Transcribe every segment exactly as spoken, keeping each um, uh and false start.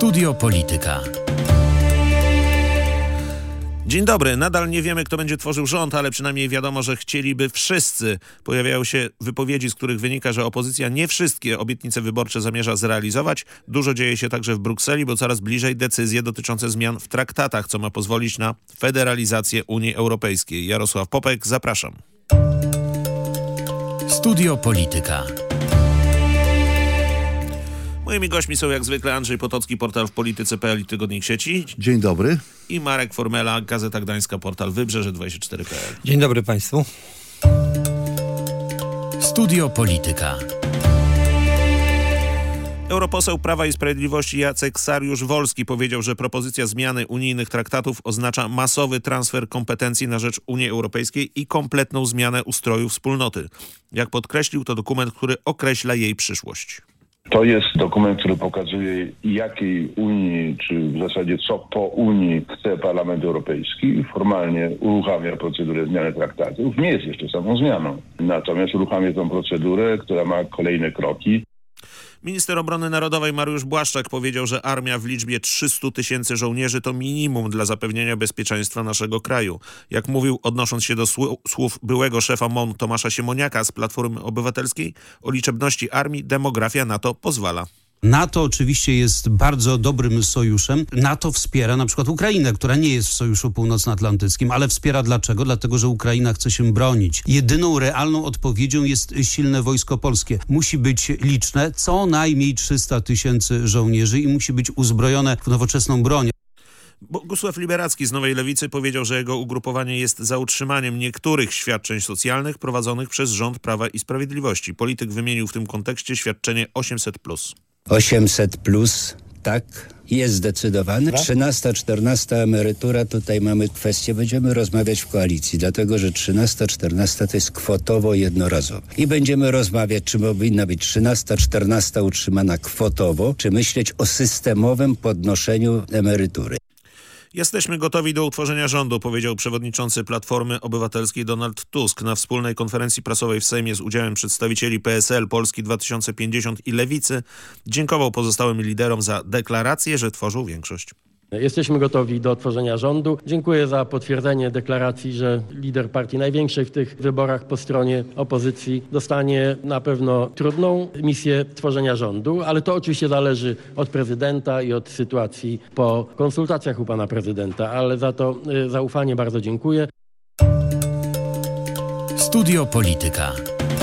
Studio Polityka. Dzień dobry. Nadal nie wiemy, kto będzie tworzył rząd, ale przynajmniej wiadomo, że chcieliby wszyscy. Pojawiają się wypowiedzi, z których wynika, że opozycja nie wszystkie obietnice wyborcze zamierza zrealizować. Dużo dzieje się także w Brukseli, bo coraz bliżej decyzje dotyczące zmian w traktatach, co ma pozwolić na federalizację Unii Europejskiej. Jarosław Popek, zapraszam. Studio Polityka. Moimi gośćmi są jak zwykle Andrzej Potocki, portal w polityce kropka p l i Tygodnik Sieci. Dzień dobry. I Marek Formela, Gazeta Gdańska, portal Wybrzeże dwadzieścia cztery kropka p l. Dzień dobry Państwu. Studio Polityka. Europoseł Prawa i Sprawiedliwości Jacek Sariusz-Wolski powiedział, że propozycja zmiany unijnych traktatów oznacza masowy transfer kompetencji na rzecz Unii Europejskiej i kompletną zmianę ustroju wspólnoty. Jak podkreślił, to dokument, który określa jej przyszłość. To jest dokument, który pokazuje, jakiej Unii, czy w zasadzie co po Unii chce Parlament Europejski. Formalnie uruchamia procedurę zmiany traktatów. Nie jest jeszcze samą zmianą. Natomiast uruchamia tę procedurę, która ma kolejne kroki. Minister Obrony Narodowej Mariusz Błaszczak powiedział, że armia w liczbie trzystu tysięcy żołnierzy to minimum dla zapewnienia bezpieczeństwa naszego kraju. Jak mówił, odnosząc się do słów byłego szefa M O N Tomasza Siemoniaka z Platformy Obywatelskiej, o liczebności armii demografia na to pozwala. NATO oczywiście jest bardzo dobrym sojuszem. NATO wspiera na przykład Ukrainę, która nie jest w Sojuszu Północnoatlantyckim, ale wspiera dlaczego? Dlatego, że Ukraina chce się bronić. Jedyną realną odpowiedzią jest silne wojsko polskie. Musi być liczne, co najmniej trzysta tysięcy żołnierzy i musi być uzbrojone w nowoczesną broń. Bogusław Liberacki z Nowej Lewicy powiedział, że jego ugrupowanie jest za utrzymaniem niektórych świadczeń socjalnych prowadzonych przez rząd Prawa i Sprawiedliwości. Polityk wymienił w tym kontekście świadczenie osiemset plus. osiemset plus, tak, jest zdecydowane. trzynasta, czternasta emerytura, tutaj mamy kwestię, będziemy rozmawiać w koalicji, dlatego że trzynasta, czternasta to jest kwotowo jednorazowo. I będziemy rozmawiać, czy powinna być trzynasta, czternasta utrzymana kwotowo, czy myśleć o systemowym podnoszeniu emerytury. Jesteśmy gotowi do utworzenia rządu, powiedział przewodniczący Platformy Obywatelskiej Donald Tusk na wspólnej konferencji prasowej w Sejmie z udziałem przedstawicieli P S L, Polski dwa tysiące pięćdziesiąt i Lewicy. Dziękował pozostałym liderom za deklarację, że tworzą większość. Jesteśmy gotowi do tworzenia rządu. Dziękuję za potwierdzenie deklaracji, że lider partii największej w tych wyborach po stronie opozycji dostanie na pewno trudną misję tworzenia rządu, ale to oczywiście zależy od prezydenta i od sytuacji po konsultacjach u pana prezydenta, ale za to zaufanie bardzo dziękuję. Studio Polityka.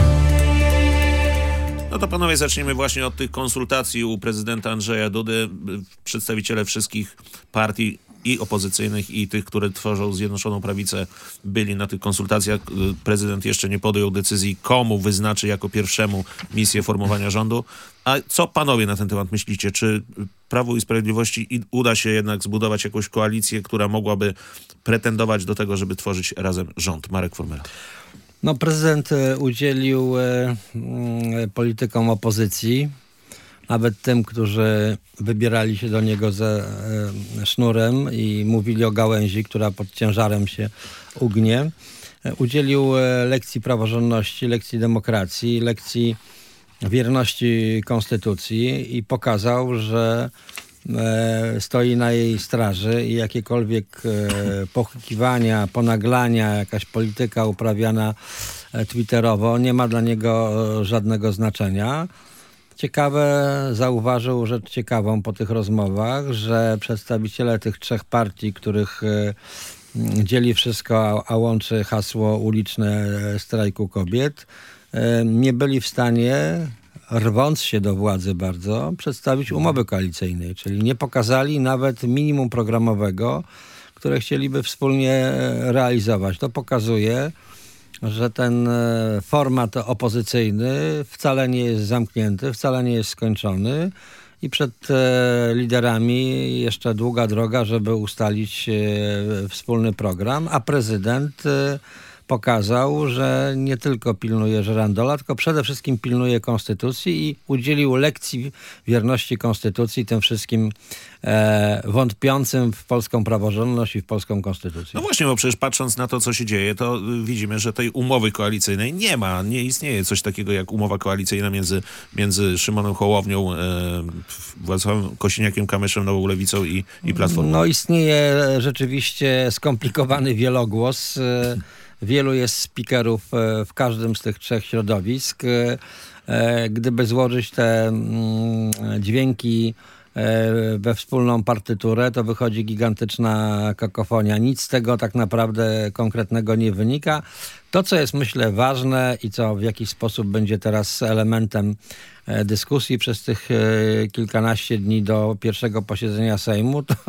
No to panowie, zaczniemy właśnie od tych konsultacji u prezydenta Andrzeja Dudy. Przedstawiciele wszystkich partii i opozycyjnych, i tych, które tworzą Zjednoczoną Prawicę, byli na tych konsultacjach. Prezydent jeszcze nie podjął decyzji, komu wyznaczy jako pierwszemu misję formowania rządu. A co panowie na ten temat myślicie? Czy Prawu i Sprawiedliwości uda się jednak zbudować jakąś koalicję, która mogłaby pretendować do tego, żeby tworzyć razem rząd? Marek Formela. No, prezydent udzielił e, politykom opozycji, nawet tym, którzy wybierali się do niego ze e, sznurem i mówili o gałęzi, która pod ciężarem się ugnie. E, udzielił e, lekcji praworządności, lekcji demokracji, lekcji wierności konstytucji i pokazał, że stoi na jej straży i jakiekolwiek pochukiwania, ponaglania, jakaś polityka uprawiana twitterowo nie ma dla niego żadnego znaczenia. Ciekawe, zauważył rzecz ciekawą po tych rozmowach, że przedstawiciele tych trzech partii, których dzieli wszystko, a łączy hasło uliczne strajku kobiet, nie byli w stanie, rwąc się do władzy bardzo, przedstawić umowy koalicyjnej, czyli nie pokazali nawet minimum programowego, które chcieliby wspólnie realizować. To pokazuje, że ten format opozycyjny wcale nie jest zamknięty, wcale nie jest skończony i przed liderami jeszcze długa droga, żeby ustalić wspólny program, a prezydent pokazał, że nie tylko pilnuje żerandola, tylko przede wszystkim pilnuje konstytucji i udzielił lekcji wierności konstytucji tym wszystkim e, wątpiącym w polską praworządność i w polską konstytucję. No właśnie, bo przecież patrząc na to, co się dzieje, to widzimy, że tej umowy koalicyjnej nie ma. Nie istnieje coś takiego jak umowa koalicyjna między, między Szymonem Hołownią, e, Władysławem Kosiniakiem-Kamyszem, Nową Lewicą i, i Platformą. No istnieje rzeczywiście skomplikowany wielogłos. E, wielu jest speakerów e, w każdym z tych trzech środowisk. E, gdyby złożyć te mm, dźwięki we wspólną partyturę, to wychodzi gigantyczna kakofonia. Nic z tego tak naprawdę konkretnego nie wynika. To, co jest, myślę, ważne i co w jakiś sposób będzie teraz elementem dyskusji przez tych kilkanaście dni do pierwszego posiedzenia Sejmu, to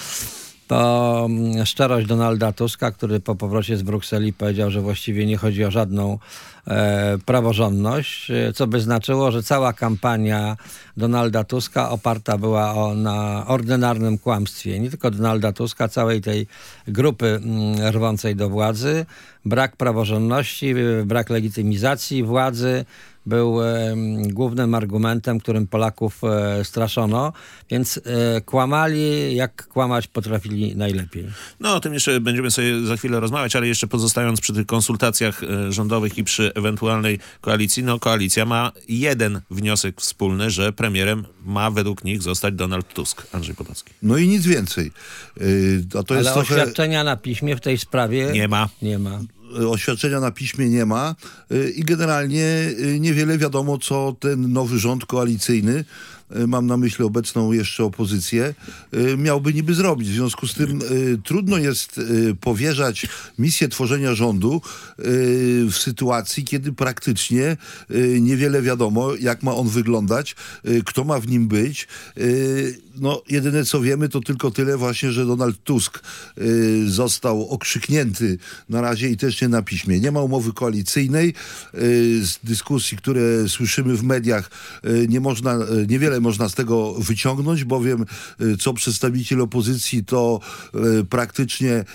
to szczerość Donalda Tuska, który po powrocie z Brukseli powiedział, że właściwie nie chodzi o żadną e, praworządność, co by znaczyło, że cała kampania Donalda Tuska oparta była o, na ordynarnym kłamstwie. Nie tylko Donalda Tuska, całej tej grupy m, rwącej do władzy. Brak praworządności, brak legitymizacji władzy był e, głównym argumentem, którym Polaków e, straszono, więc e, kłamali, jak kłamać potrafili najlepiej. No, o tym jeszcze będziemy sobie za chwilę rozmawiać, ale jeszcze pozostając przy tych konsultacjach e, rządowych i przy ewentualnej koalicji, no koalicja ma jeden wniosek wspólny, że premierem ma według nich zostać Donald Tusk. Andrzej Potocki. No i nic więcej. Yy, a to ale jest trochę... oświadczenia na piśmie w tej sprawie nie ma. Nie ma. Oświadczenia na piśmie nie ma i generalnie niewiele wiadomo, co ten nowy rząd koalicyjny, mam na myśli obecną jeszcze opozycję, miałby niby zrobić. W związku z tym y, trudno jest y, powierzać misję tworzenia rządu y, w sytuacji, kiedy praktycznie y, niewiele wiadomo, jak ma on wyglądać, y, kto ma w nim być. Y, no, jedyne co wiemy, to tylko tyle właśnie, że Donald Tusk y, został okrzyknięty na razie i też nie na piśmie. Nie ma umowy koalicyjnej. Y, z dyskusji, które słyszymy w mediach, y, nie można, y, niewiele można z tego wyciągnąć, bowiem y, co przedstawiciel opozycji, to y, praktycznie y,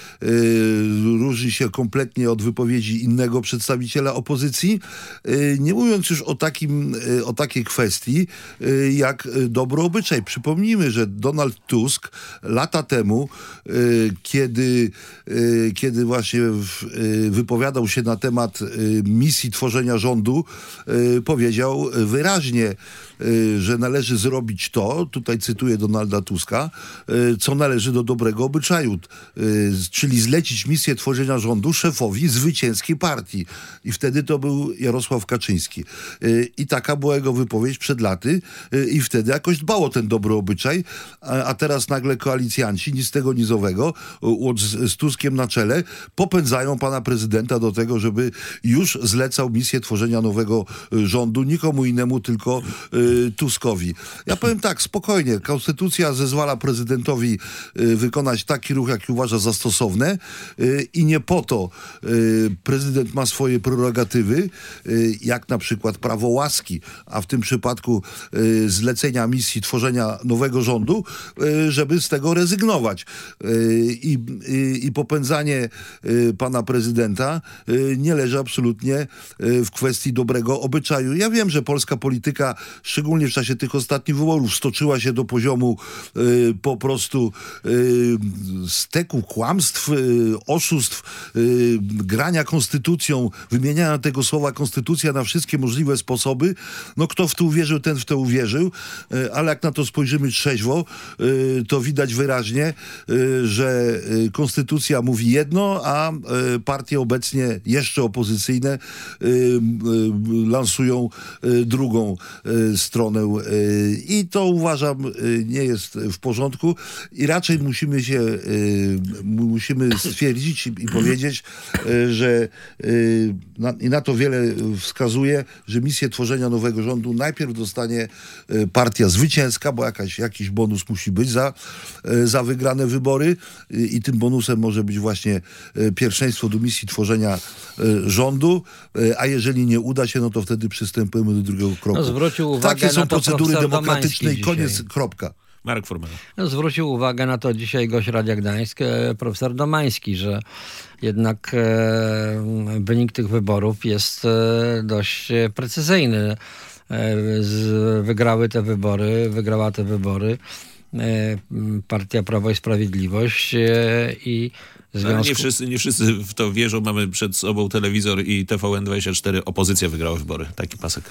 różni się kompletnie od wypowiedzi innego przedstawiciela opozycji. Y, nie mówiąc już o takim, y, o takiej kwestii, y, jak y, dobry obyczaj. Przypomnijmy, że Donald Tusk lata temu, y, kiedy, y, kiedy właśnie w, y, wypowiadał się na temat y, misji tworzenia rządu, y, powiedział wyraźnie, y, że należy zrobić to, tutaj cytuję Donalda Tuska, y, co należy do dobrego obyczaju, y, czyli zlecić misję tworzenia rządu szefowi zwycięskiej partii. I wtedy to był Jarosław Kaczyński. Y, I taka była jego wypowiedź przed laty y, i wtedy jakoś dbał o ten dobry obyczaj, a, a teraz nagle koalicjanci, ni z tego, ni z owego, z, z Tuskiem na czele, popędzają pana prezydenta do tego, żeby już zlecał misję tworzenia nowego y, rządu nikomu innemu, tylko y, Tuskowi. Ja powiem tak, spokojnie. Konstytucja zezwala prezydentowi y, wykonać taki ruch, jaki uważa za stosowne y, i nie po to y, prezydent ma swoje prerogatywy, y, jak na przykład prawo łaski, a w tym przypadku y, zlecenia misji tworzenia nowego rządu, y, żeby z tego rezygnować. Y, i, y, I popędzanie y, pana prezydenta y, nie leży absolutnie y, w kwestii dobrego obyczaju. Ja wiem, że polska polityka, szczególnie w czasie tych ostatnich wyborów, stoczyła się do poziomu y, po prostu y, steku kłamstw, y, oszustw, y, grania konstytucją, wymieniania tego słowa konstytucja na wszystkie możliwe sposoby. No kto w to uwierzył, ten w to uwierzył, y, ale jak na to spojrzymy trzeźwo, y, to widać wyraźnie, y, że y, konstytucja mówi jedno, a y, partie obecnie jeszcze opozycyjne y, y, lansują y, drugą y, stronę y, i to uważam y, nie jest w porządku i raczej musimy się y, musimy stwierdzić i, i powiedzieć, y, że y, na, i na to wiele wskazuje, że misję tworzenia nowego rządu najpierw dostanie y, partia zwycięska, bo jakaś, jakiś bonus musi być za, y, za wygrane wybory y, i tym bonusem może być właśnie y, pierwszeństwo do misji tworzenia y, rządu, y, a jeżeli nie uda się, no to wtedy przystępujemy do drugiego kroku. No, zwrócił uwagę Takie są na to procedury profesor demokratyczne Domański i koniec, dzisiaj. kropka. Marek Formela. Zwrócił uwagę na to dzisiaj gość Radia Gdańsk, profesor Domański, że jednak e, wynik tych wyborów jest e, dość precyzyjny. E, z, wygrały te wybory, wygrała te wybory e, partia Prawo i Sprawiedliwość e, i w związku... Ale nie wszyscy, nie wszyscy w to wierzą. Mamy przed sobą telewizor i T V N dwadzieścia cztery. Opozycja wygrała wybory. Taki pasek.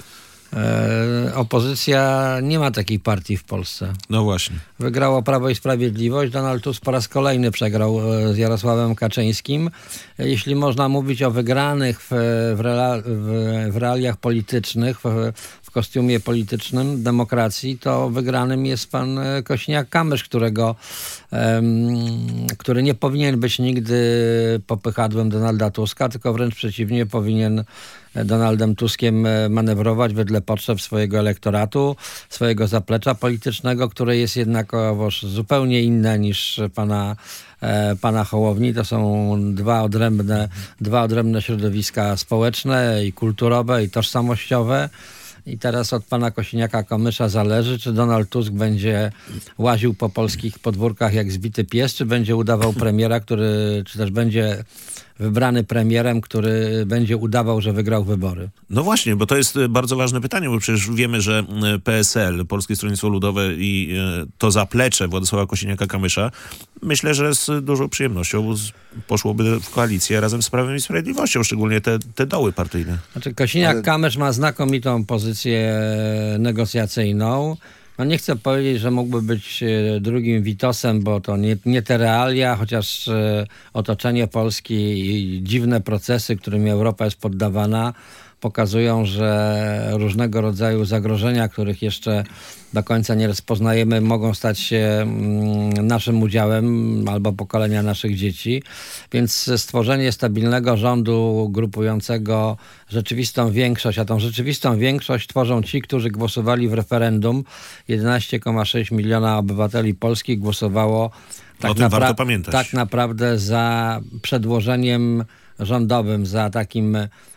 E, opozycja nie ma takiej partii w Polsce. No właśnie. Wygrało Prawo i Sprawiedliwość. Donald Tusk po raz kolejny przegrał z Jarosławem Kaczyńskim. Jeśli można mówić o wygranych w, w, real, w, w realiach politycznych, w, w kostiumie politycznym demokracji, to wygranym jest pan Kosiniak-Kamysz, którego, um, który nie powinien być nigdy popychadłem Donalda Tuska, tylko wręcz przeciwnie, powinien Donaldem Tuskiem manewrować wedle potrzeb swojego elektoratu, swojego zaplecza politycznego, które jest jednakowoż zupełnie inne niż pana, e, pana Hołowni. To są dwa odrębne, dwa odrębne środowiska społeczne i kulturowe i tożsamościowe. I teraz od pana Kosiniaka-Kamysza zależy, czy Donald Tusk będzie łaził po polskich podwórkach jak zbity pies, czy będzie udawał premiera, który, czy też będzie wybrany premierem, który będzie udawał, że wygrał wybory. No właśnie, bo to jest bardzo ważne pytanie, bo przecież wiemy, że P S L, Polskie Stronnictwo Ludowe i to zaplecze Władysława Kosiniaka-Kamysza, myślę, że z dużą przyjemnością poszłoby w koalicję razem z Prawem i Sprawiedliwością, szczególnie te, te doły partyjne. Znaczy Kosiniak-Kamysz ma znakomitą pozycję negocjacyjną. No nie chcę powiedzieć, że mógłby być drugim Witosem, bo to nie, nie te realia, chociaż otoczenie Polski i dziwne procesy, którymi Europa jest poddawana, pokazują, że różnego rodzaju zagrożenia, których jeszcze do końca nie rozpoznajemy, mogą stać się naszym udziałem albo pokolenia naszych dzieci. Więc stworzenie stabilnego rządu grupującego rzeczywistą większość, a tą rzeczywistą większość tworzą ci, którzy głosowali w referendum. jedenaście przecinek sześć miliona obywateli polskich głosowało tak, o tym napra- warto pamiętać. tak naprawdę za przedłożeniem rządowym, za takim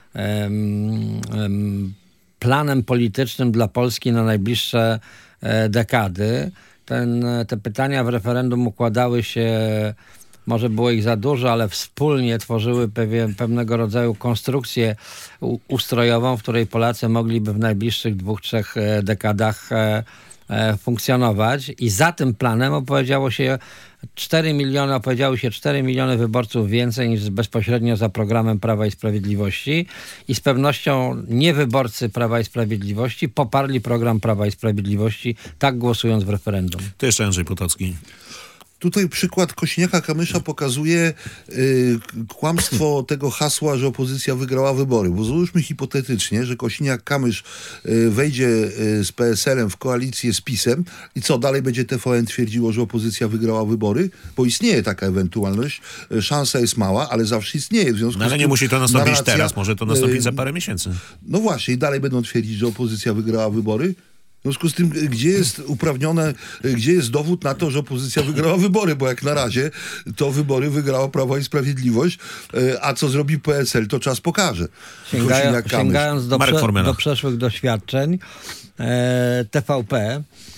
um, um, planem politycznym dla Polski na najbliższe e, dekady. Ten, te pytania w referendum układały się, może było ich za dużo, ale wspólnie tworzyły pewien, pewnego rodzaju konstrukcję u, ustrojową, w której Polacy mogliby w najbliższych dwóch, trzech e, dekadach e, e, funkcjonować. I za tym planem opowiedziało się cztery miliony, opowiedziały się cztery miliony wyborców więcej niż bezpośrednio za programem Prawa i Sprawiedliwości i z pewnością nie wyborcy Prawa i Sprawiedliwości poparli program Prawa i Sprawiedliwości, tak głosując w referendum. To jeszcze Andrzej Potocki. Tutaj przykład Kosiniaka-Kamysza pokazuje y, kłamstwo tego hasła, że opozycja wygrała wybory. Bo załóżmy hipotetycznie, że Kosiniak-Kamysz y, wejdzie y, z P S L-em w koalicję z PiS-em i co, dalej będzie T V N twierdziło, że opozycja wygrała wybory? Bo istnieje taka ewentualność. Y, szansa jest mała, ale zawsze istnieje. W związku No, ale z nie tym musi to nastąpić narracja, teraz, może to nastąpić y, za parę miesięcy. No właśnie, i dalej będą twierdzić, że opozycja wygrała wybory? W związku z tym, gdzie jest uprawnione, gdzie jest dowód na to, że opozycja wygrała wybory, bo jak na razie to wybory wygrała Prawo i Sprawiedliwość, a co zrobi P S L, to czas pokaże. Sięgają, sięgając do, prze, do przeszłych doświadczeń, e, T V P,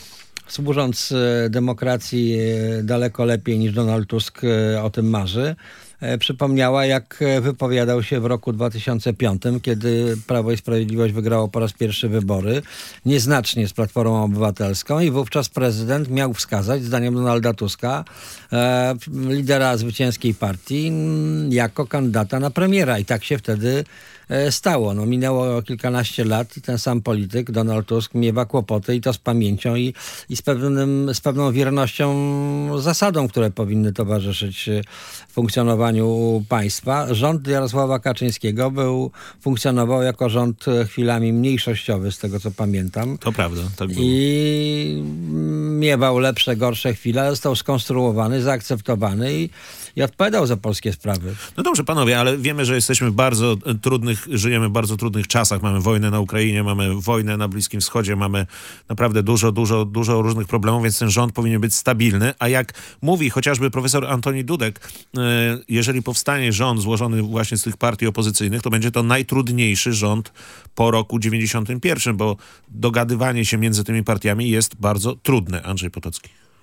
służąc e, demokracji e, daleko lepiej niż Donald Tusk e, o tym marzy, e, przypomniała, jak wypowiadał się w roku dwa tysiące piątym, kiedy Prawo i Sprawiedliwość wygrało po raz pierwszy wybory, nieznacznie z Platformą Obywatelską i wówczas prezydent miał wskazać, zdaniem Donalda Tuska, e, lidera zwycięskiej partii m, jako kandydata na premiera. I tak się wtedy stało. No, minęło kilkanaście lat i ten sam polityk, Donald Tusk, miewa kłopoty i to z pamięcią i, i z, pewnym, z pewną wiernością zasadom, które powinny towarzyszyć funkcjonowaniu państwa. Rząd Jarosława Kaczyńskiego był, funkcjonował jako rząd chwilami mniejszościowy, z tego co pamiętam. To prawda. Tak było. I miewał lepsze, gorsze chwile, został skonstruowany, zaakceptowany i, i odpowiadał za polskie sprawy. No dobrze, panowie, ale wiemy, że jesteśmy w bardzo trudnych, żyjemy w bardzo trudnych czasach. Mamy wojnę na Ukrainie, mamy wojnę na Bliskim Wschodzie, mamy naprawdę dużo, dużo, dużo różnych problemów, więc ten rząd powinien być stabilny. A jak mówi chociażby profesor Antoni Dudek, jeżeli powstanie rząd złożony właśnie z tych partii opozycyjnych, to będzie to najtrudniejszy rząd po roku dziewięćdziesiątym pierwszym, bo dogadywanie się między tymi partiami jest bardzo trudne. Andrzej Potocki.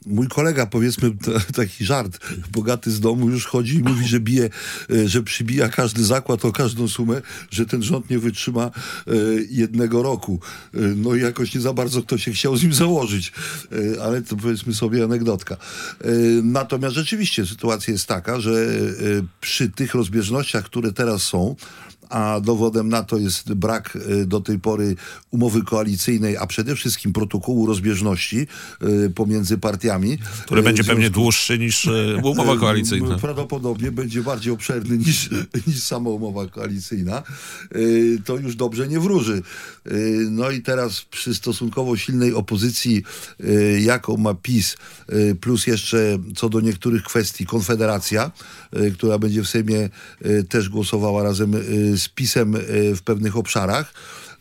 mój kolega, powiedzmy, t- taki żart, bogaty z domu już chodzi i mówi, że bije, e, że przybija każdy zakład o każdą sumę, że ten rząd nie wytrzyma e, jednego roku. E, no i jakoś nie za bardzo kto się chciał z nim założyć. E, ale to powiedzmy sobie anegdotka. E, natomiast rzeczywiście sytuacja jest taka, że e, przy tych rozbieżnościach, które teraz są, a dowodem na to jest brak y, do tej pory umowy koalicyjnej, a przede wszystkim protokołu rozbieżności y, pomiędzy partiami. Który y, będzie związku... pewnie dłuższy niż y, umowa koalicyjna. Prawdopodobnie będzie bardziej obszerny niż, niż sama umowa koalicyjna. Y, to już dobrze nie wróży. Y, no i teraz przy stosunkowo silnej opozycji, y, jaką ma PiS, y, plus jeszcze co do niektórych kwestii Konfederacja, y, która będzie w Sejmie y, też głosowała razem y, z PiS-em w pewnych obszarach,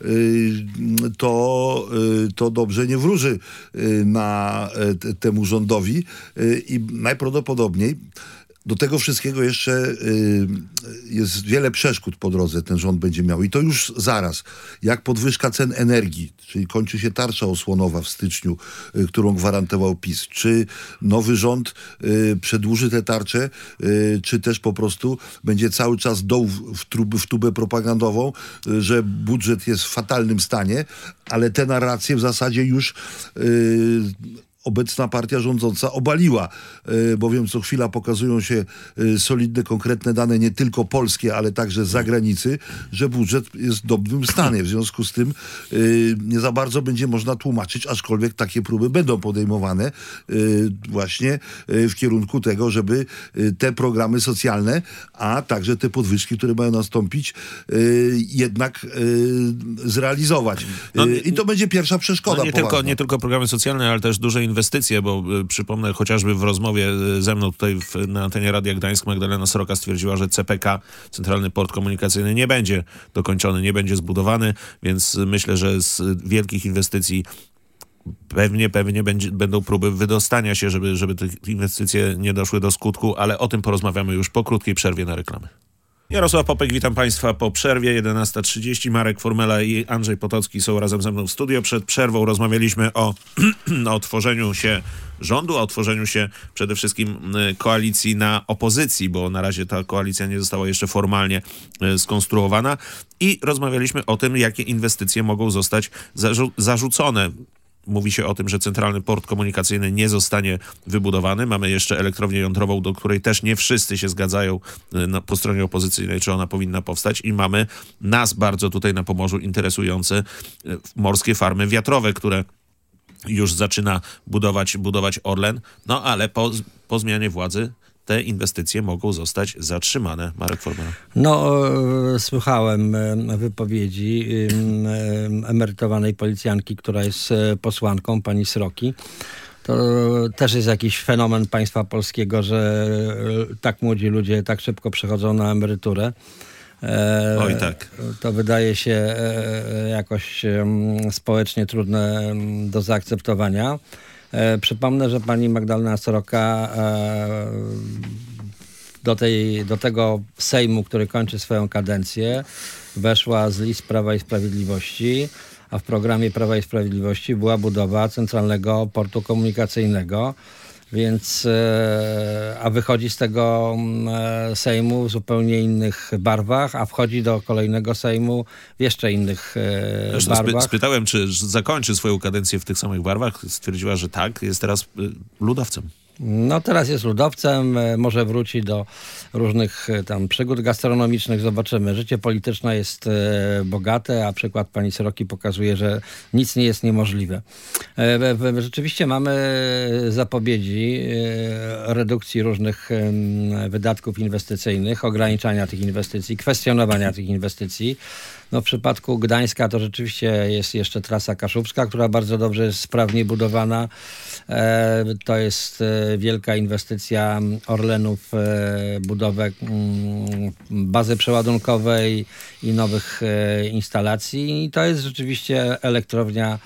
to, to dobrze nie wróży na temu rządowi i najprawdopodobniej do tego wszystkiego jeszcze y, jest wiele przeszkód po drodze ten rząd będzie miał. I to już zaraz. Jak podwyżka cen energii, czyli kończy się tarcza osłonowa w styczniu, y, którą gwarantował PiS. Czy nowy rząd y, przedłuży tę tarczę, y, czy też po prostu będzie cały czas doł w, w, trub, w tubę propagandową, y, że budżet jest w fatalnym stanie, ale te narracje w zasadzie już y, obecna partia rządząca obaliła, bowiem co chwila pokazują się solidne, konkretne dane, nie tylko polskie, ale także z zagranicy, że budżet jest w dobrym stanie. W związku z tym nie za bardzo będzie można tłumaczyć, aczkolwiek takie próby będą podejmowane właśnie w kierunku tego, żeby te programy socjalne, a także te podwyżki, które mają nastąpić, jednak zrealizować. No, I to będzie pierwsza przeszkoda. No nie, tylko, nie tylko programy socjalne, ale też duże inwestycje, bo y, przypomnę chociażby w rozmowie ze mną tutaj w, na antenie Radia Gdańsk Magdalena Sroka stwierdziła, że C P K, Centralny Port Komunikacyjny, nie będzie dokończony, nie będzie zbudowany, więc myślę, że z wielkich inwestycji pewnie, pewnie będzie, będą próby wydostania się, żeby, żeby te inwestycje nie doszły do skutku, ale o tym porozmawiamy już po krótkiej przerwie na reklamy. Jarosław Popek, witam Państwa po przerwie, jedenasta trzydzieści. Marek Formela i Andrzej Potocki są razem ze mną w studio. Przed przerwą rozmawialiśmy o, o tworzeniu się rządu, o tworzeniu się przede wszystkim koalicji na opozycji, bo na razie ta koalicja nie została jeszcze formalnie skonstruowana i rozmawialiśmy o tym, jakie inwestycje mogą zostać zarzu- zarzucone. Mówi się o tym, że Centralny Port Komunikacyjny nie zostanie wybudowany. Mamy jeszcze elektrownię jądrową, do której też nie wszyscy się zgadzają na, po stronie opozycyjnej, czy ona powinna powstać. I mamy nas bardzo tutaj na Pomorzu interesujące morskie farmy wiatrowe, które już zaczyna budować, budować Orlen. No ale po, po zmianie władzy te inwestycje mogą zostać zatrzymane. Marek Formela. No, e, słuchałem e, wypowiedzi e, emerytowanej policjanki, która jest e, posłanką, pani Sroki. To też jest jakiś fenomen państwa polskiego, że e, tak młodzi ludzie tak szybko przechodzą na emeryturę. E, Oj tak. To wydaje się e, jakoś e, społecznie trudne do zaakceptowania. E, przypomnę, że pani Magdalena Sroka e, do, tej, do tego Sejmu, który kończy swoją kadencję, weszła z list Prawa i Sprawiedliwości, a w programie Prawa i Sprawiedliwości była budowa Centralnego Portu Komunikacyjnego, więc e, a wychodzi z tego e, Sejmu w zupełnie innych barwach, a wchodzi do kolejnego Sejmu w jeszcze innych e, Zresztą barwach. Spy- spytałem, czy zakończy swoją kadencję w tych samych barwach. Stwierdziła, że tak, jest teraz y, ludowcem. No teraz jest ludowcem, e, może wróci do różnych e, tam przygód gastronomicznych, zobaczymy. Życie polityczne jest e, bogate, a przykład pani Sroki pokazuje, że nic nie jest niemożliwe. E, w, w, rzeczywiście mamy zapowiedzi e, redukcji różnych e, wydatków inwestycyjnych, ograniczania tych inwestycji, kwestionowania tych inwestycji. No w przypadku Gdańska to rzeczywiście jest jeszcze trasa kaszubska, która bardzo dobrze jest sprawnie budowana. E, to jest e, wielka inwestycja Orlenu w e, budowę m, bazy przeładunkowej i nowych e, instalacji. I to jest rzeczywiście elektrownia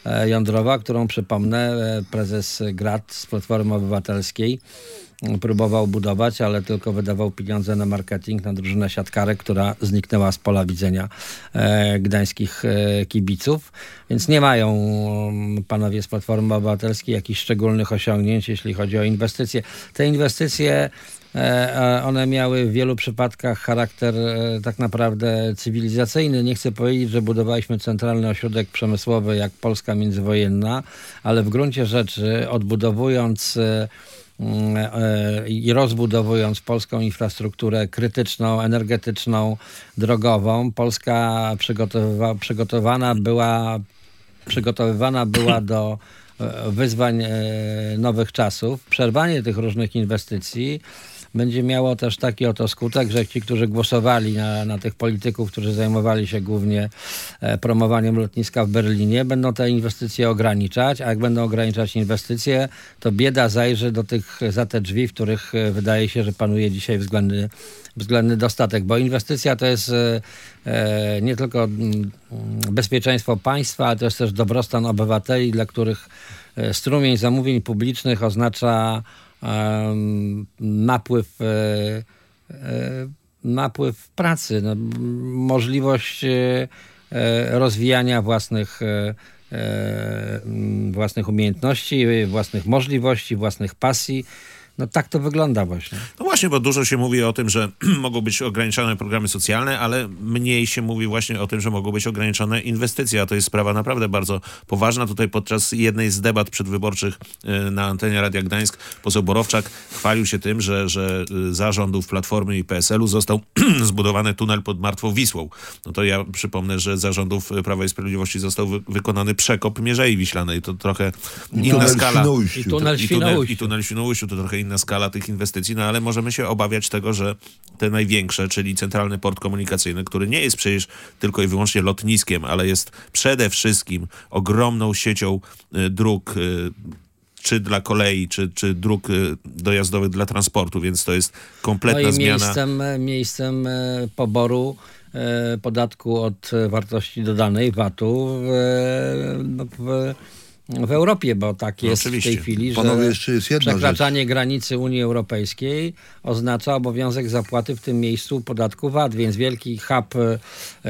jądrowa, którą, przypomnę, prezes Grat z Platformy Obywatelskiej próbował budować, ale tylko wydawał pieniądze na marketing, na drużynę siatkarek, która zniknęła z pola widzenia e, gdańskich e, kibiców. Więc nie mają um, panowie z Platformy Obywatelskiej jakichś szczególnych osiągnięć, jeśli chodzi o inwestycje. Te inwestycje, e, one miały w wielu przypadkach charakter e, tak naprawdę cywilizacyjny. Nie chcę powiedzieć, że budowaliśmy centralny ośrodek przemysłowy jak Polska międzywojenna, ale w gruncie rzeczy odbudowując e, i rozbudowując polską infrastrukturę krytyczną, energetyczną, drogową, Polska przygotowywa, przygotowana była, przygotowywana była do wyzwań nowych czasów. Przerwanie tych różnych inwestycji będzie miało też taki oto skutek, że ci, którzy głosowali na, na tych polityków, którzy zajmowali się głównie e, promowaniem lotniska w Berlinie, będą te inwestycje ograniczać, a jak będą ograniczać inwestycje, to bieda zajrzy do tych, za te drzwi, w których e, wydaje się, że panuje dzisiaj względny, względny dostatek, bo inwestycja to jest e, e, nie tylko m, bezpieczeństwo państwa, ale to jest też dobrostan obywateli, dla których e, strumień zamówień publicznych oznacza napływ, napływ pracy, no, możliwość rozwijania własnych, własnych umiejętności, własnych możliwości, własnych pasji. No tak to wygląda właśnie. No właśnie, bo dużo się mówi o tym, że mogą być ograniczone programy socjalne, ale mniej się mówi właśnie o tym, że mogą być ograniczone inwestycje, a to jest sprawa naprawdę bardzo poważna. Tutaj podczas jednej z debat przedwyborczych na antenie Radia Gdańsk poseł Borowczak chwalił się tym, że, że za rządów Platformy i P S L u został zbudowany tunel pod Martwą Wisłą. No to ja przypomnę, że za rządów Prawa i Sprawiedliwości został wy- wykonany przekop Mierzei Wiślanej. To trochę inna tunel skala. Świnoujściu. I tunel I tunel, Świnoujściu. i tunel Świnoujściu to trochę inna skala tych inwestycji, no ale możemy się obawiać tego, że te największe, czyli Centralny Port Komunikacyjny, który nie jest przecież tylko i wyłącznie lotniskiem, ale jest przede wszystkim ogromną siecią y, dróg y, czy dla kolei, czy, czy dróg y, dojazdowych dla transportu, więc to jest kompletna no i zmiana. Miejscem, miejscem e, poboru e, podatku od wartości dodanej, vatu w, no, w w Europie, bo tak jest no, w tej chwili, Panowie, że jeszcze jest jedna przekraczanie rzecz. granicy Unii Europejskiej oznacza obowiązek zapłaty w tym miejscu podatku V A T, więc wielki hub e,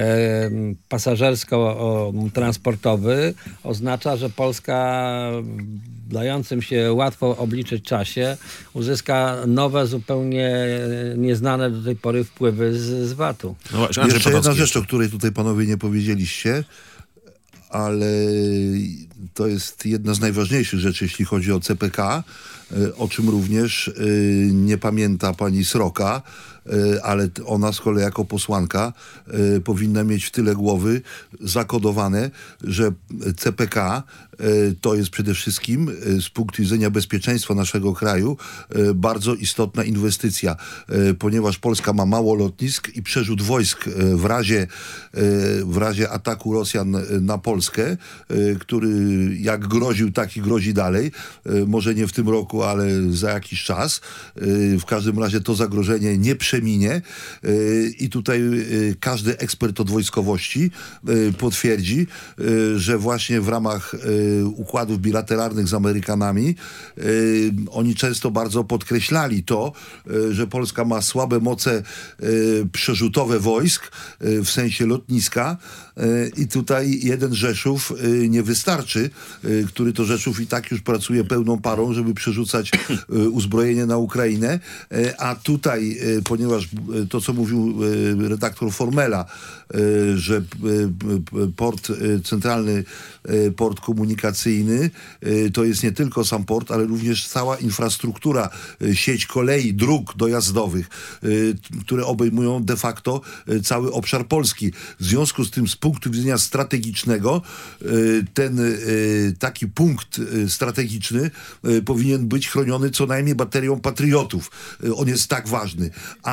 pasażersko-transportowy oznacza, że Polska w dającym się łatwo obliczyć czasie uzyska nowe, zupełnie nieznane do tej pory wpływy z, z V A T u. No właśnie, jeszcze jedna rzecz, o której tutaj panowie nie powiedzieliście, ale to jest jedna z najważniejszych rzeczy, jeśli chodzi o C P K, o czym również nie pamięta pani Sroka, ale ona z kolei jako posłanka powinna mieć w tyle głowy zakodowane, że C P K to jest przede wszystkim z punktu widzenia bezpieczeństwa naszego kraju bardzo istotna inwestycja, ponieważ Polska ma mało lotnisk i przerzut wojsk w razie, w razie ataku Rosjan na Polskę, który jak groził, tak i grozi dalej. Może nie w tym roku, ale za jakiś czas. W każdym razie to zagrożenie nie przeminie i tutaj każdy ekspert od wojskowości potwierdzi, że właśnie w ramach układów bilateralnych z Amerykanami oni często bardzo podkreślali to, że Polska ma słabe moce przerzutowe wojsk w sensie lotniska i tutaj jeden Rzeszów nie wystarczy, który to Rzeszów i tak już pracuje pełną parą, żeby przerzucać uzbrojenie na Ukrainę, a tutaj, ponieważ to, co mówił redaktor Formela, że port centralny, port komunikacyjny to jest nie tylko sam port, ale również cała infrastruktura, sieć kolei, dróg dojazdowych, które obejmują de facto cały obszar Polski. W związku z tym z punktu widzenia strategicznego ten taki punkt strategiczny powinien być chroniony co najmniej baterią patriotów. On jest tak ważny. A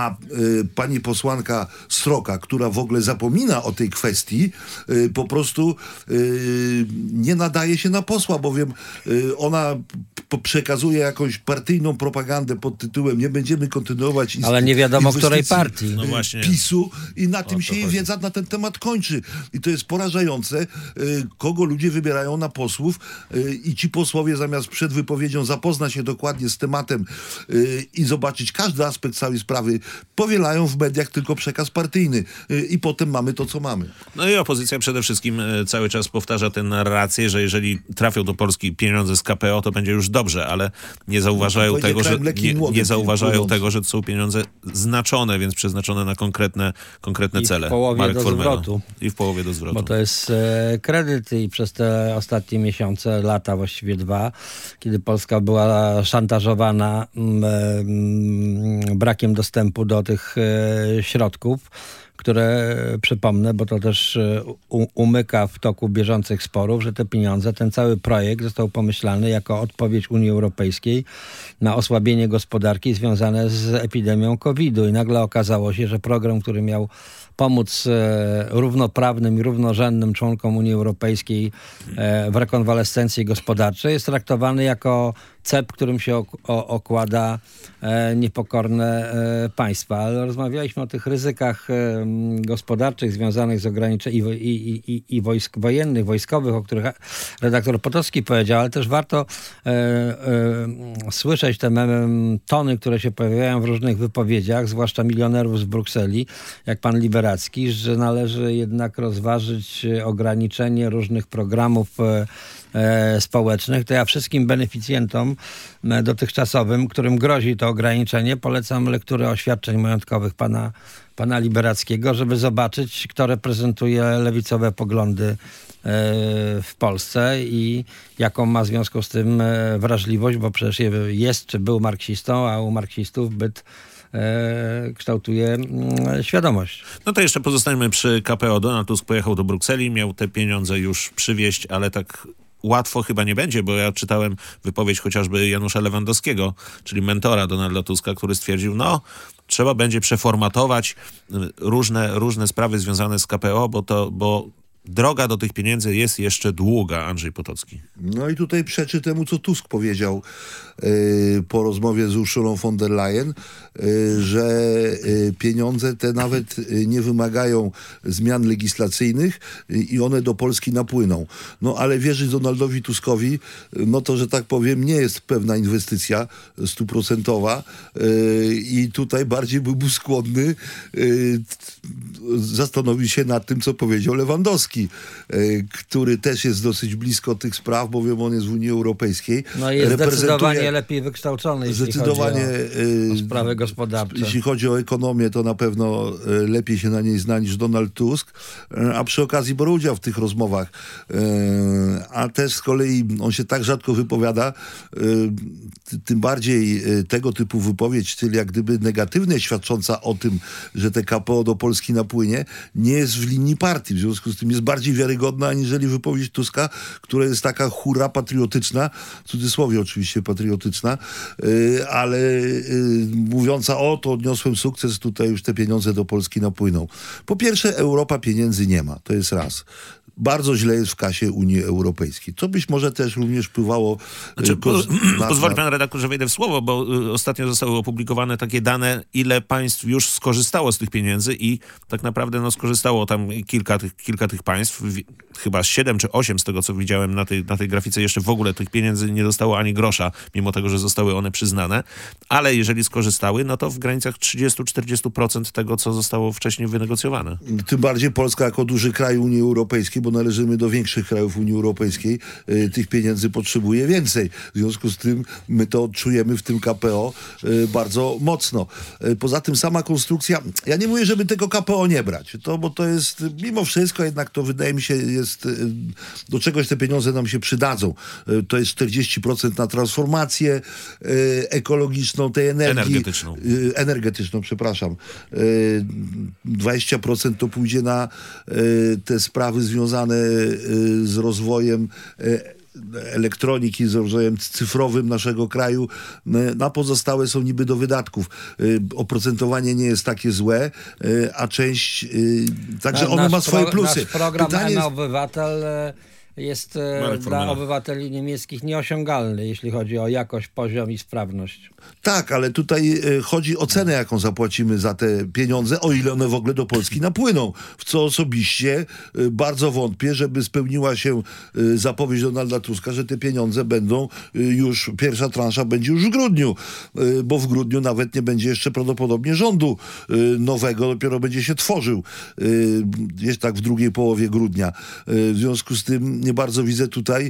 a y, pani posłanka Sroka, która w ogóle zapomina o tej kwestii, y, po prostu y, nie nadaje się na posła, bowiem y, ona p- przekazuje jakąś partyjną propagandę pod tytułem nie będziemy kontynuować Ale nie wiadomo, której partii. No właśnie. PiSu i na tym się jej wiedza na ten temat kończy. I to jest porażające, y, kogo ludzie wybierają na posłów y, i ci posłowie zamiast przed wypowiedzią zapoznać się dokładnie z tematem y, i zobaczyć każdy aspekt całej sprawy, powielają w mediach tylko przekaz partyjny y, i potem mamy to, co mamy. No i opozycja przede wszystkim y, cały czas powtarza tę narrację, że jeżeli trafią do Polski pieniądze z K P O, to będzie już dobrze, ale nie zauważają no, tego, że nie, nie zauważają płynący. tego, że to są pieniądze znaczone, więc przeznaczone na konkretne, konkretne I cele. w połowie Marek do Formela. zwrotu. I w połowie do zwrotu. Bo to jest e, kredyt i przez te ostatnie miesiące, lata właściwie dwa, kiedy Polska była szantażowana mm, mm, brakiem dostępu do tych e, środków, które, przypomnę, bo to też u, umyka w toku bieżących sporów, że te pieniądze, ten cały projekt został pomyślany jako odpowiedź Unii Europejskiej na osłabienie gospodarki związane z epidemią kowidu. I nagle okazało się, że program, który miał pomóc e, równoprawnym i równorzędnym członkom Unii Europejskiej e, w rekonwalescencji gospodarczej, jest traktowany jako cep, którym się ok- o, okłada e, niepokorne e, państwa. Ale rozmawialiśmy o tych ryzykach e, gospodarczych związanych z ograniczeniem i, i, i, i wojsk wojennych, wojskowych, o których redaktor Potocki powiedział, ale też warto e, e, słyszeć te mem, tony, które się pojawiają w różnych wypowiedziach, zwłaszcza milionerów z Brukseli, jak pan Liberacki, że należy jednak rozważyć ograniczenie różnych programów e, e, społecznych. To ja wszystkim beneficjentom e, dotychczasowym, którym grozi to ograniczenie, polecam lekturę oświadczeń majątkowych pana, pana Liberackiego, żeby zobaczyć, kto reprezentuje lewicowe poglądy e, w Polsce i jaką ma w związku z tym e, wrażliwość, bo przecież jest czy był marksistą, a u marksistów byt kształtuje świadomość. No to jeszcze pozostańmy przy K P O. Donald Tusk pojechał do Brukseli, miał te pieniądze już przywieźć, ale tak łatwo chyba nie będzie, bo ja czytałem wypowiedź chociażby Janusza Lewandowskiego, czyli mentora Donalda Tuska, który stwierdził, no trzeba będzie przeformatować różne, różne sprawy związane z K P O, bo to, bo droga do tych pieniędzy jest jeszcze długa. Andrzej Potocki. No i tutaj przeczy temu, co Tusk powiedział y, po rozmowie z Urszulą von der Leyen, y, że y, pieniądze te nawet y, nie wymagają zmian legislacyjnych y, i one do Polski napłyną. No ale wierzyć Donaldowi Tuskowi, y, no to, że tak powiem, nie jest pewna inwestycja stuprocentowa y, i tutaj bardziej byłby skłonny y, zastanowić się nad tym, co powiedział Lewandowski, który też jest dosyć blisko tych spraw, bowiem on jest w Unii Europejskiej. No i jest zdecydowanie lepiej wykształcony, jeśli zdecydowanie, chodzi o, o sprawy gospodarcze. Jeśli chodzi o ekonomię, to na pewno lepiej się na niej zna niż Donald Tusk, a przy okazji brał udział w tych rozmowach. A też z kolei on się tak rzadko wypowiada, tym bardziej tego typu wypowiedź, czyli jak gdyby negatywnie świadcząca o tym, że te K P O do Polski napłynie, nie jest w linii partii. W związku z tym jest bardziej wiarygodna aniżeli wypowiedź Tuska, która jest taka hura patriotyczna, w cudzysłowie oczywiście patriotyczna, yy, ale yy, mówiąca o, to odniosłem sukces, tutaj już te pieniądze do Polski napłyną. Po pierwsze, Europa pieniędzy nie ma, to jest raz. Bardzo źle jest w kasie Unii Europejskiej. Co być może też również wpływało... Znaczy, po, na, pozwoli na... pan redaktor, że wejdę w słowo, bo y, ostatnio zostały opublikowane takie dane, ile państw już skorzystało z tych pieniędzy i tak naprawdę no, skorzystało tam kilka tych, kilka tych państw, w, chyba siedem czy osiem z tego, co widziałem na tej, na tej grafice, jeszcze w ogóle tych pieniędzy nie dostało ani grosza, mimo tego, że zostały one przyznane, ale jeżeli skorzystały, no to w granicach trzydzieści do czterdziestu procent tego, co zostało wcześniej wynegocjowane. Tym bardziej Polska jako duży kraj Unii Europejskiej, bo należymy do większych krajów Unii Europejskiej, y, tych pieniędzy potrzebuje więcej. W związku z tym my to odczujemy w tym K P O y, bardzo mocno. Y, poza tym sama konstrukcja, ja nie mówię, żeby tego K P O nie brać, to, bo to jest, mimo wszystko jednak to wydaje mi się jest, y, do czegoś te pieniądze nam się przydadzą. Y, to jest czterdzieści procent na transformację y, ekologiczną tej energii. Energetyczną. Y, energetyczną, przepraszam. Y, dwadzieścia procent to pójdzie na y, te sprawy związane z rozwojem elektroniki z rodzajem cyfrowym naszego kraju. Na pozostałe są niby do wydatków. Oprocentowanie nie jest takie złe, a część... Także ono ma swoje plusy. Nasz program Pytanie jest... Obywatel jest Marek dla Formula. Obywateli niemieckich nieosiągalny, jeśli chodzi o jakość, poziom i sprawność. Tak, ale tutaj chodzi o cenę, jaką zapłacimy za te pieniądze, o ile one w ogóle do Polski napłyną. W co osobiście bardzo wątpię, żeby spełniła się zapowiedź Donalda Tuska, że te pieniądze będą już, pierwsza transza będzie już w grudniu, bo w grudniu nawet nie będzie jeszcze prawdopodobnie rządu nowego, dopiero będzie się tworzył jest tak w drugiej połowie grudnia. W związku z tym nie bardzo widzę tutaj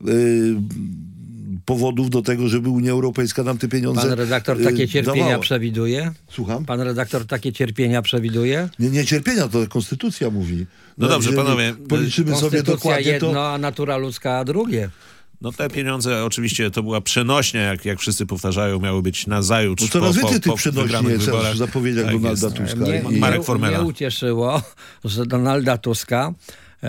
powodów do tego, żeby Unia Europejska nam te pieniądze Pan redaktor takie cierpienia dawała. przewiduje? Słucham? Pan redaktor takie cierpienia przewiduje? Nie, nie cierpienia, to konstytucja mówi. No, no dobrze, panowie. Policzymy sobie dokładnie jedno, to... a natura ludzka drugie. No te pieniądze oczywiście to była przenośnia, jak, jak wszyscy powtarzają, miały być nazajutrz. No coraz po, więcej po, tych po przenośni jest w zapowiedziach tak Donalda jest. Tuska. Mnie, I... Marek Formela. Mnie ucieszyło, że Donalda Tuska e,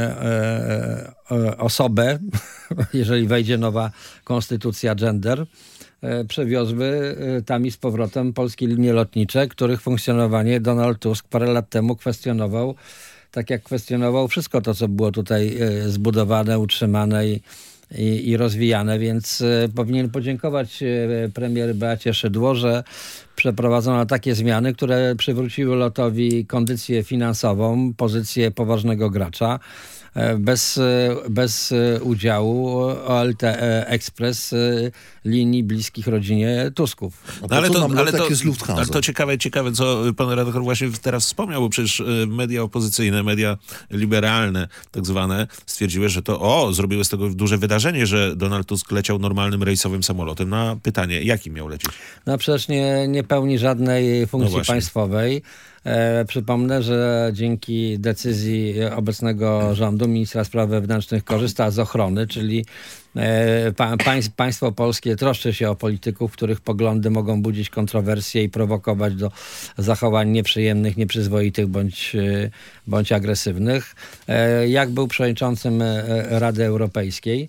e, e, osobę, jeżeli wejdzie nowa konstytucja gender, e, przewiozły e, tam i z powrotem polskie linie lotnicze, których funkcjonowanie Donald Tusk parę lat temu kwestionował, tak jak kwestionował wszystko to, co było tutaj e, zbudowane, utrzymane i I, i rozwijane, więc e, powinien podziękować e, premier Beacie Szydło, że przeprowadzono takie zmiany, które przywróciły lotowi kondycję finansową, pozycję poważnego gracza. E, bez, e, bez udziału O L T Express e, linii bliskich rodzinie Tusków. No, ale, to, ale, to, jest Lufthansa? ale to ciekawe, ciekawe, co pan redaktor właśnie teraz wspomniał, bo przecież media opozycyjne, media liberalne tak zwane, stwierdziły, że to o, zrobiły z tego duże wydarzenie, że Donald Tusk leciał normalnym rejsowym samolotem. Na pytanie, jakim miał lecieć? No przecież nie, nie pełni żadnej funkcji no państwowej. E, przypomnę, że dzięki decyzji obecnego rządu ministra spraw wewnętrznych korzysta z ochrony, czyli e, pa, pań, państwo polskie troszczy się o polityków, których poglądy mogą budzić kontrowersje i prowokować do zachowań nieprzyjemnych, nieprzyzwoitych bądź, bądź agresywnych. E, jak był przewodniczącym Rady Europejskiej,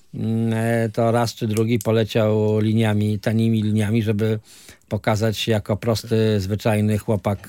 to raz czy drugi poleciał liniami, tanimi liniami, żeby pokazać się jako prosty, zwyczajny chłopak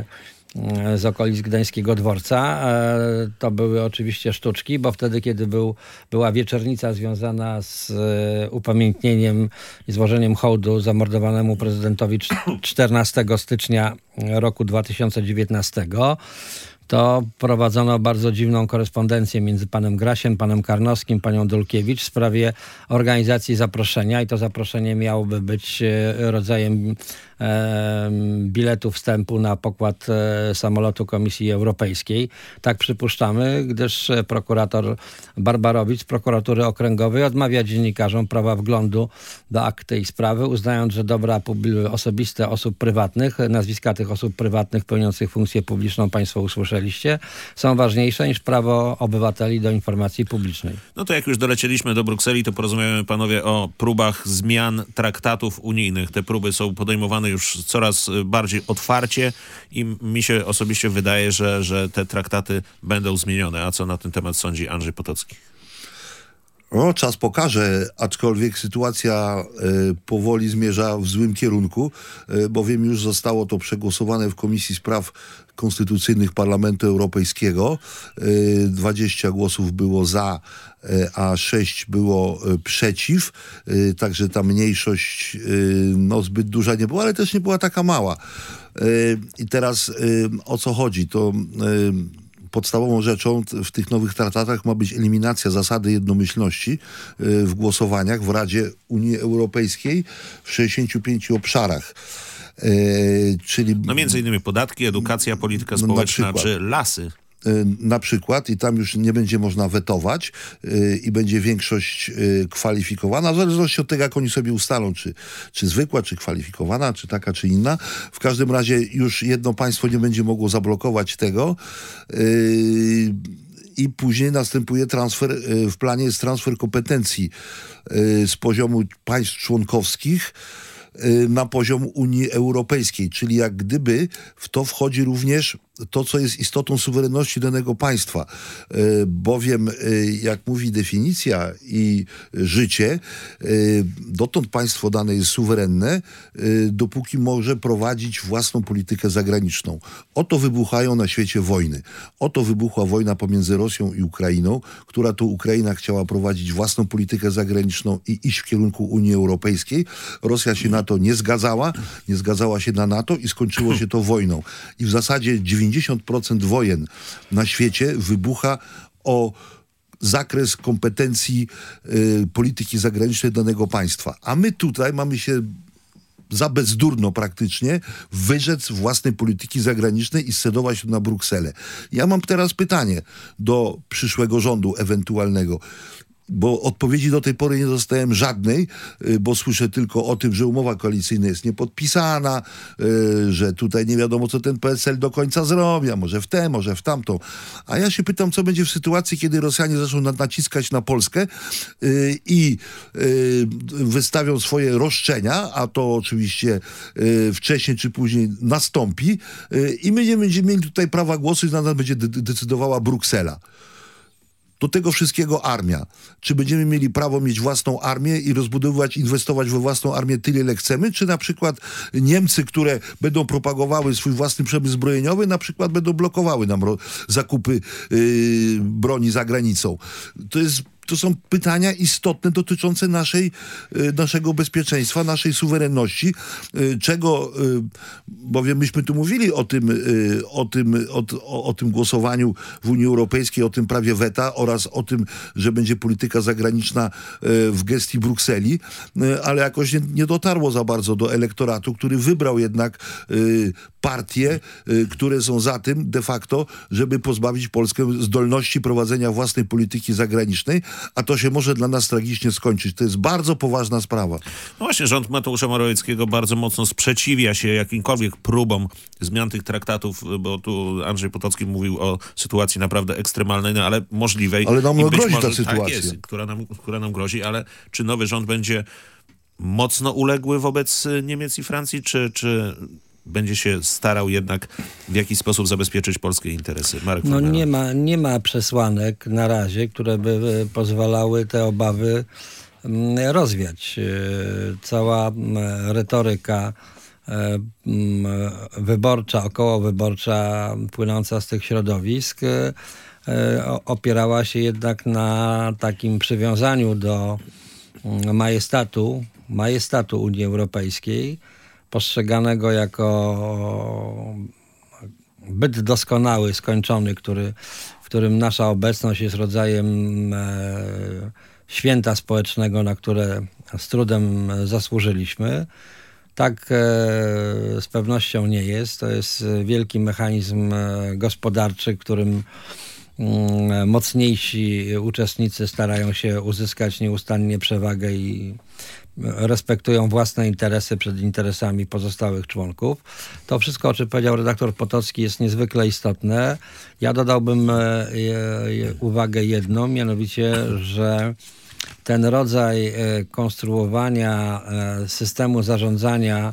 z okolic Gdańskiego Dworca. To były oczywiście sztuczki, bo wtedy, kiedy był, była wieczornica związana z upamiętnieniem i złożeniem hołdu zamordowanemu prezydentowi czternastego stycznia roku dwa tysiące dziewiętnastego, to prowadzono bardzo dziwną korespondencję między panem Grasiem, panem Karnowskim, panią Dulkiewicz w sprawie organizacji zaproszenia i to zaproszenie miałoby być rodzajem e, biletu wstępu na pokład e, samolotu Komisji Europejskiej. Tak przypuszczamy, gdyż prokurator Barbarowicz z prokuratury okręgowej odmawia dziennikarzom prawa wglądu do akt tej sprawy, uznając, że dobra osobiste osób prywatnych, nazwiska tych osób prywatnych pełniących funkcję publiczną państwo usłyszeli, są ważniejsze niż prawo obywateli do informacji publicznej. No to jak już dolecieliśmy do Brukseli, to porozmawiamy, panowie, o próbach zmian traktatów unijnych. Te próby są podejmowane już coraz bardziej otwarcie i mi się osobiście wydaje, że, że te traktaty będą zmienione. A co na ten temat sądzi Andrzej Potocki? No, czas pokaże, aczkolwiek sytuacja y, powoli zmierza w złym kierunku, y, bowiem już zostało to przegłosowane w Komisji Spraw Konstytucyjnych Parlamentu Europejskiego. Y, dwadzieścia głosów było za, y, a sześć było y, przeciw, y, także ta mniejszość y, no, zbyt duża nie była, ale też nie była taka mała. Y, I teraz y, o co chodzi? To y, podstawową rzeczą w tych nowych traktatach ma być eliminacja zasady jednomyślności w głosowaniach w Radzie Unii Europejskiej w sześćdziesięciu pięciu obszarach. Czyli no między innymi podatki, edukacja, polityka społeczna czy lasy. Na przykład i tam już nie będzie można wetować yy, i będzie większość yy, kwalifikowana, w zależności od tego, jak oni sobie ustalą, czy, czy zwykła, czy kwalifikowana, czy taka, czy inna. W każdym razie już jedno państwo nie będzie mogło zablokować tego yy, i później następuje transfer, yy, w planie jest transfer kompetencji yy, z poziomu państw członkowskich na poziom Unii Europejskiej, czyli jak gdyby w to wchodzi również to, co jest istotą suwerenności danego państwa. Bowiem, jak mówi definicja i życie, dotąd państwo dane jest suwerenne, dopóki może prowadzić własną politykę zagraniczną. Oto wybuchają na świecie wojny. Oto wybuchła wojna pomiędzy Rosją i Ukrainą, która to Ukraina chciała prowadzić własną politykę zagraniczną i iść w kierunku Unii Europejskiej. Rosja się na to nie zgadzała, nie zgadzała się na NATO i skończyło się to wojną. I w zasadzie dziewięćdziesiąt procent wojen na świecie wybucha o zakres kompetencji y, polityki zagranicznej danego państwa. A my tutaj mamy się za bezdurno praktycznie wyrzec własnej polityki zagranicznej i scedować się na Brukselę. Ja mam teraz pytanie do przyszłego rządu ewentualnego, bo odpowiedzi do tej pory nie dostałem żadnej, bo słyszę tylko o tym, że umowa koalicyjna jest niepodpisana, że tutaj nie wiadomo, co ten P S L do końca zrobi, a może w tę, może w tamtą. A ja się pytam, co będzie w sytuacji, kiedy Rosjanie zaczną naciskać na Polskę i wystawią swoje roszczenia, a to oczywiście wcześniej czy później nastąpi i my nie będziemy mieli tutaj prawa głosu i nadal będzie decydowała Bruksela. Do tego wszystkiego armia. Czy będziemy mieli prawo mieć własną armię i rozbudowywać, inwestować we własną armię tyle, ile chcemy? Czy na przykład Niemcy, które będą propagowały swój własny przemysł zbrojeniowy, na przykład będą blokowały nam zakupy yy, broni za granicą? To jest To są pytania istotne dotyczące naszej, naszego bezpieczeństwa, naszej suwerenności, czego, bowiem myśmy tu mówili o tym, o tym, o, o tym głosowaniu w Unii Europejskiej, o tym prawie weta oraz o tym, że będzie polityka zagraniczna w gestii Brukseli, ale jakoś nie, nie dotarło za bardzo do elektoratu, który wybrał jednak partie, które są za tym de facto, żeby pozbawić Polskę zdolności prowadzenia własnej polityki zagranicznej, a to się może dla nas tragicznie skończyć. To jest bardzo poważna sprawa. No właśnie, rząd Mateusza Morawieckiego bardzo mocno sprzeciwia się jakimkolwiek próbom zmian tych traktatów, bo tu Andrzej Potocki mówił o sytuacji naprawdę ekstremalnej, no ale możliwej. Ale nam grozi może, ta sytuacja. Tak jest, która nam, która nam grozi, ale czy nowy rząd będzie mocno uległy wobec Niemiec i Francji, czy... czy będzie się starał jednak w jakiś sposób zabezpieczyć polskie interesy? Marek No nie ma, nie ma przesłanek na razie, które by pozwalały te obawy rozwiać. Cała retoryka wyborcza, okołowyborcza płynąca z tych środowisk opierała się jednak na takim przywiązaniu do majestatu, majestatu Unii Europejskiej, postrzeganego jako byt doskonały, skończony, który, w którym nasza obecność jest rodzajem e, święta społecznego, na które z trudem zasłużyliśmy. Tak e, z pewnością nie jest. To jest wielki mechanizm gospodarczy, którym mm, mocniejsi uczestnicy starają się uzyskać nieustannie przewagę i respektują własne interesy przed interesami pozostałych członków. To wszystko, o czym powiedział redaktor Potocki, jest niezwykle istotne. Ja dodałbym uwagę jedną, mianowicie, że ten rodzaj konstruowania systemu zarządzania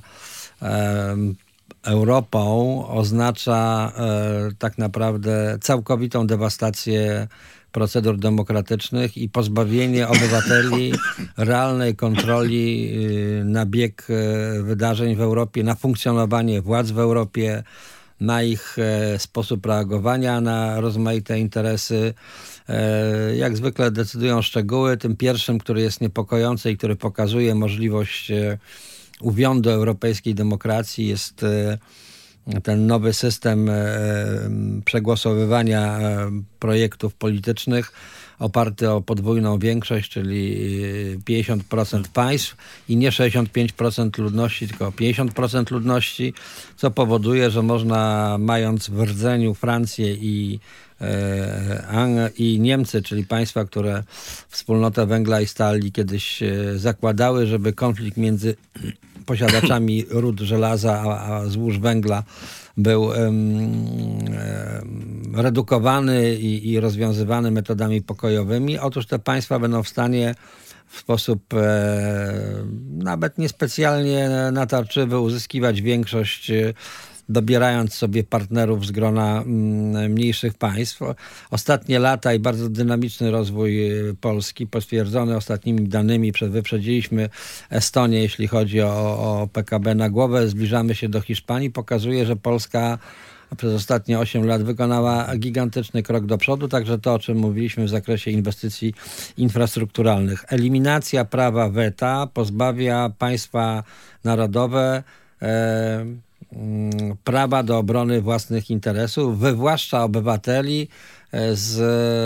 Europą oznacza tak naprawdę całkowitą dewastację procedur demokratycznych i pozbawienie obywateli realnej kontroli na bieg wydarzeń w Europie, na funkcjonowanie władz w Europie, na ich sposób reagowania na rozmaite interesy. Jak zwykle decydują szczegóły. Tym pierwszym, który jest niepokojący i który pokazuje możliwość uwiądu europejskiej demokracji, jest ten nowy system przegłosowywania projektów politycznych oparty o podwójną większość, czyli pięćdziesiąt procent państw i nie sześćdziesiąt pięć procent ludności, tylko pięćdziesiąt procent ludności, co powoduje, że można, mając w rdzeniu Francję i i Niemcy, czyli państwa, które wspólnotę węgla i stali kiedyś zakładały, żeby konflikt między posiadaczami rud żelaza a, a złóż węgla był um, um, redukowany i, i rozwiązywany metodami pokojowymi. Otóż te państwa będą w stanie w sposób e, nawet niespecjalnie natarczywy uzyskiwać większość dobierając sobie partnerów z grona mm, mniejszych państw. Ostatnie lata i bardzo dynamiczny rozwój Polski, potwierdzony ostatnimi danymi, przed wyprzedziliśmy Estonię, jeśli chodzi o, o P K B na głowę, zbliżamy się do Hiszpanii, pokazuje, że Polska przez ostatnie osiem lat wykonała gigantyczny krok do przodu, także to, o czym mówiliśmy w zakresie inwestycji infrastrukturalnych. Eliminacja prawa weta pozbawia państwa narodowe e, prawa do obrony własnych interesów, wywłaszcza obywateli z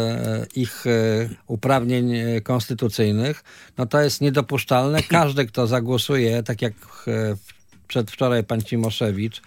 ich uprawnień konstytucyjnych. No to jest niedopuszczalne. Każdy, kto zagłosuje, tak jak przedwczoraj pan Cimoszewicz,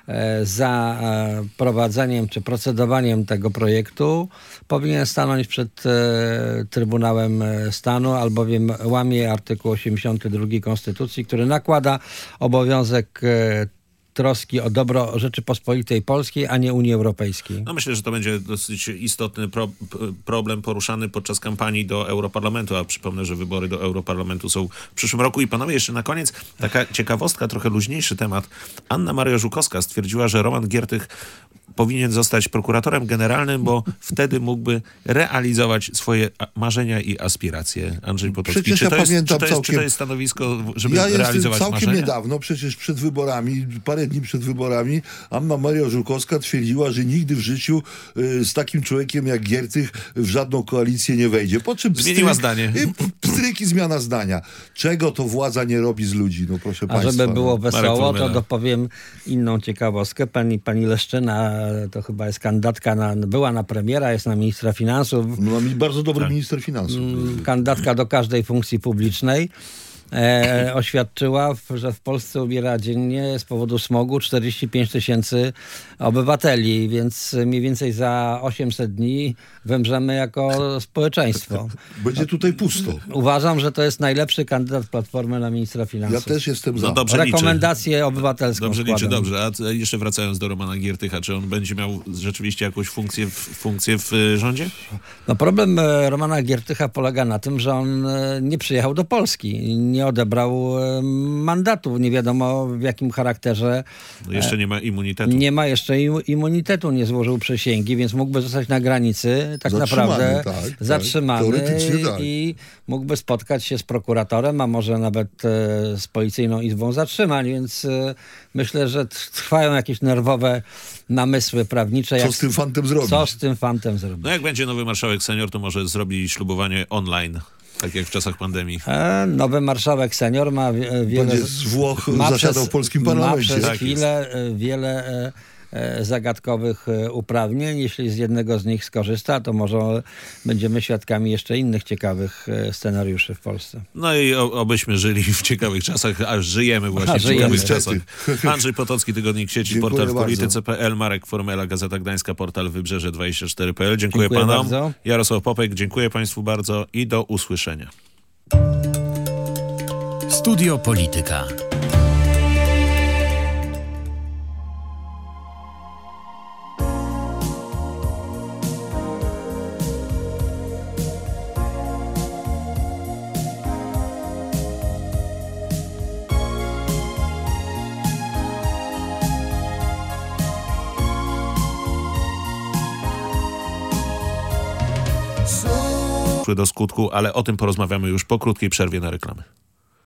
za prowadzeniem czy procedowaniem tego projektu, powinien stanąć przed Trybunałem Stanu, albowiem łamie artykuł osiemdziesiąty drugi Konstytucji, który nakłada obowiązek troski o dobro Rzeczypospolitej Polskiej, a nie Unii Europejskiej. No myślę, że to będzie dosyć istotny pro, problem poruszany podczas kampanii do Europarlamentu, a przypomnę, że wybory do Europarlamentu są w przyszłym roku. I panowie, jeszcze na koniec taka ciekawostka, trochę luźniejszy temat. Anna Maria Żukowska stwierdziła, że Roman Giertych powinien zostać prokuratorem generalnym, bo wtedy mógłby realizować swoje marzenia i aspiracje. Andrzej Potocki, przecież czy, ja to jest, pamiętam czy, to jest, całkiem, czy to jest stanowisko, żeby ja realizować całkiem marzenia? niedawno, przecież przed wyborami, parę dni przed wyborami, Anna Maria Żukowska twierdziła, że nigdy w życiu y, z takim człowiekiem jak Giertych w żadną koalicję nie wejdzie. Po czym zmieniła pstryk, zdanie. Y, pstryk i zmiana zdania. Czego to władza nie robi z ludzi? No proszę A państwa. żeby było wesoło, to no. dopowiem inną ciekawostkę. Pani, pani Leszczyna to chyba jest kandydatka na, była na premiera, jest na ministra finansów. No, bardzo dobry tak. minister finansów. Kandydatka do każdej funkcji publicznej. E, oświadczyła, że w Polsce umiera dziennie z powodu smogu czterdzieści pięć tysięcy obywateli, więc mniej więcej za osiemset dni wymrzemy jako społeczeństwo. Będzie tutaj pusto. Uważam, że to jest najlepszy kandydat Platformy na ministra finansów. Ja też jestem za. No dobrze, rekomendację liczy. obywatelską Dobrze składam. liczy, dobrze. A jeszcze wracając do Romana Giertycha, czy on będzie miał rzeczywiście jakąś funkcję w, funkcję w rządzie? No problem Romana Giertycha polega na tym, że on nie przyjechał do Polski. Nie odebrał mandatu. Nie wiadomo w jakim charakterze. No jeszcze nie ma immunitetu. Nie ma jeszcze immunitetu, nie złożył przysięgi, więc mógłby zostać na granicy tak zatrzymany, naprawdę tak, zatrzymany tak. tak. i mógłby spotkać się z prokuratorem, a może nawet e, z Policyjną Izbą Zatrzymań, więc e, myślę, że trwają jakieś nerwowe namysły prawnicze. Co jak, z tym fantem zrobić? Co z tym fantem zrobić? No jak będzie nowy marszałek senior, to może zrobi ślubowanie online. Tak jak w czasach pandemii. E, nowy marszałek senior ma wiele... Będzie z Włoch zasiadał w polskim parlamencie. Ma przez tak chwilę jest. wiele e, e, zagadkowych e, uprawnień. Jeśli z jednego z nich skorzysta, to może będziemy świadkami jeszcze innych ciekawych e, scenariuszy w Polsce. No i o, obyśmy żyli w ciekawych czasach, a żyjemy właśnie a, w żyjemy. ciekawych czasach. Andrzej Potocki, Tygodnik Sieci, Dziękuję portal w bardzo. polityce kropka p l, Marek Formela, Gazeta Gdańska, portal wybrzeże dwadzieścia cztery kropka p l. Dziękuję, dziękuję panom. bardzo. Jarosław Popek, dziękuję państwu bardzo i do usłyszenia. Studio Polityka. Do skutku, ale o tym porozmawiamy już po krótkiej przerwie na reklamy.